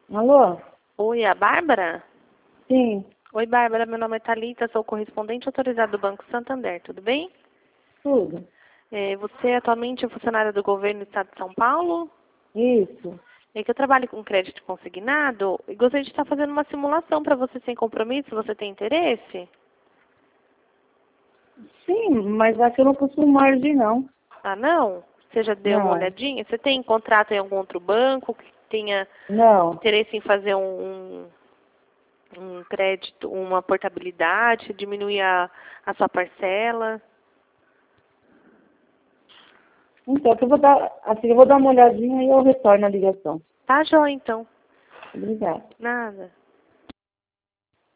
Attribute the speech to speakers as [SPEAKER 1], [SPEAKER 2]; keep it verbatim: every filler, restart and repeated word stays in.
[SPEAKER 1] Alô?
[SPEAKER 2] Oi, a Bárbara?
[SPEAKER 1] Sim,
[SPEAKER 2] Oi, Bárbara, meu nome é Thalita, sou correspondente autorizado do Banco Santander, tudo bem?
[SPEAKER 1] tudo.
[SPEAKER 2] É, você é atualmente funcionária do governo do Estado de São Paulo?
[SPEAKER 1] Isso.
[SPEAKER 2] É que eu trabalho com crédito consignado e gostaria de estar fazendo uma simulação para você sem compromisso, você tem interesse?
[SPEAKER 1] Sim, mas aqui eu não costumo margem, não.
[SPEAKER 2] Ah, não? Você já deu uma
[SPEAKER 1] Não,
[SPEAKER 2] olhadinha? Você tem contrato em algum outro banco que tenha
[SPEAKER 1] não.
[SPEAKER 2] interesse em fazer um, um um crédito, uma portabilidade, diminuir a, a sua parcela?
[SPEAKER 1] Então, eu vou dar, assim, eu vou dar uma olhadinha e eu retorno a ligação.
[SPEAKER 2] Tá, joia, então.
[SPEAKER 1] Obrigada.
[SPEAKER 2] Nada.